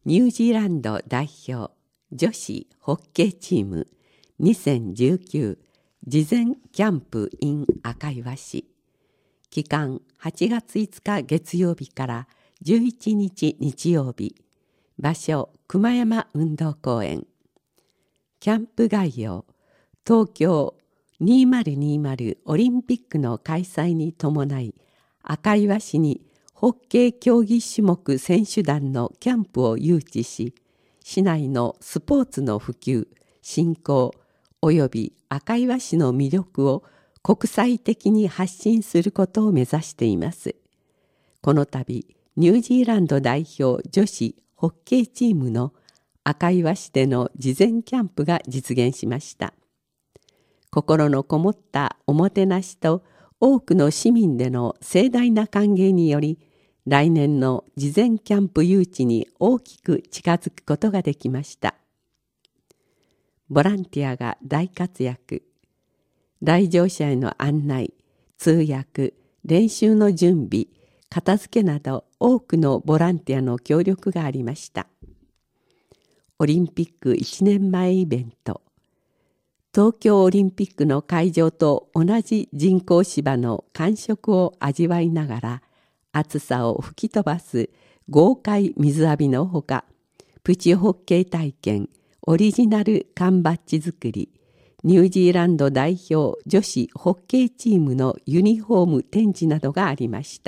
ニュージーランド代表女子ホッケーチーム2019事前キャンプ in 赤岩市。期間8月5日月曜日から11日日曜日。場所熊山運動公園。キャンプ概要。東京2020オリンピックの開催に伴い、赤岩市にホッケー競技種目選手団のキャンプを誘致し、市内のスポーツの普及、振興及び赤岩市の魅力を国際的に発信することを目指しています。この度、ニュージーランド代表女子ホッケーチームの赤岩市での事前キャンプが実現しました。心のこもったおもてなしと多くの市民での盛大な歓迎により、来年の事前キャンプ誘致に大きく近づくことができました。ボランティアが大活躍。来場者への案内、通訳、練習の準備、片付けなど多くのボランティアの協力がありました。オリンピック1年前イベント。東京オリンピックの会場と同じ人工芝の感触を味わいながら、暑さを吹き飛ばす豪快水浴びのほか、プチホッケー体験、オリジナル缶バッジ作り、ニュージーランド代表女子ホッケーチームのユニフォーム展示などがありました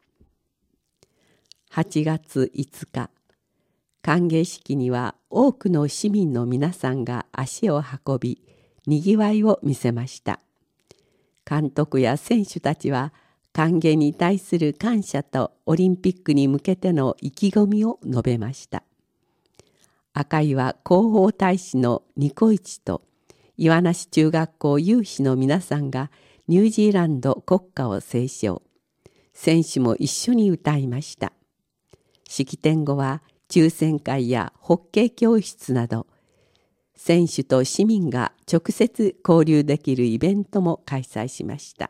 。8月5日、歓迎式には多くの市民の皆さんが足を運び、にぎわいを見せました。監督や選手たちは歓迎に対する感謝とオリンピックに向けての意気込みを述べました。赤岩広報大使のニコイチと岩梨中学校有志の皆さんがニュージーランド国歌を斉唱。選手も一緒に歌いました。式典後は抽選会やホッケー教室など、選手と市民が直接交流できるイベントも開催しました。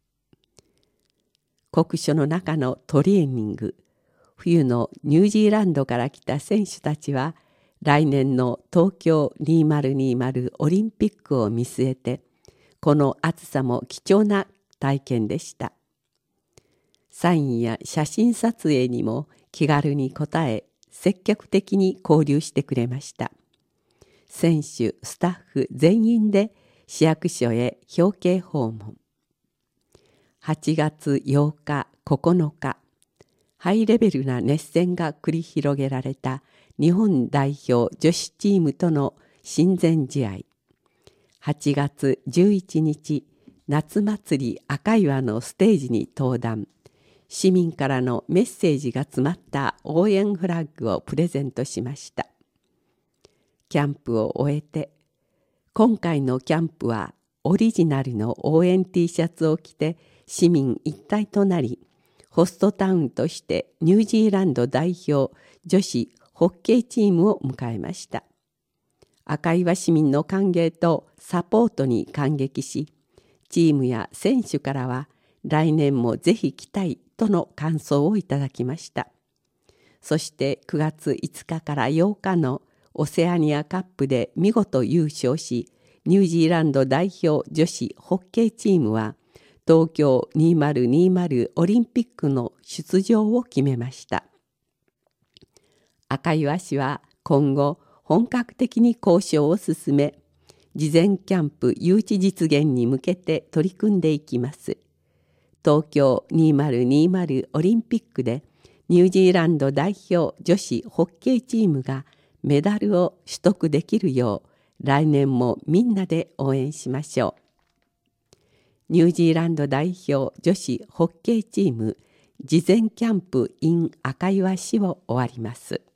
酷暑の中のトレーニング。冬のニュージーランドから来た選手たちは、来年の東京2020オリンピックを見据えて、この暑さも貴重な体験でした。サインや写真撮影にも気軽に応え、積極的に交流してくれました。選手、スタッフ全員で市役所へ表敬訪問。8月8日、9日、ハイレベルな熱戦が繰り広げられた日本代表女子チームとの親善試合。8月11日、夏祭り赤岩のステージに登壇。市民からのメッセージが詰まった応援フラッグをプレゼントしました。キャンプを終えて、今回のキャンプはオリジナルの応援 T シャツを着て市民一体となり、ホストタウンとしてニュージーランド代表女子ホッケーチームを迎えました。赤岩市民の歓迎とサポートに感激し、チームや選手からは来年もぜひ来たいとの感想をいただきました。そして9月5日から8日のオセアニアカップで見事優勝し、ニュージーランド代表女子ホッケーチームは東京2020オリンピックの出場を決めました。赤岩市は今後本格的に交渉を進め、事前キャンプ誘致実現に向けて取り組んでいきます。東京2020オリンピックでニュージーランド代表女子ホッケーチームがメダルを取得できるよう来年もみんなで応援しましょう。ニュージーランド代表女子ホッケーチーム事前キャンプ in 赤岩市を終わります。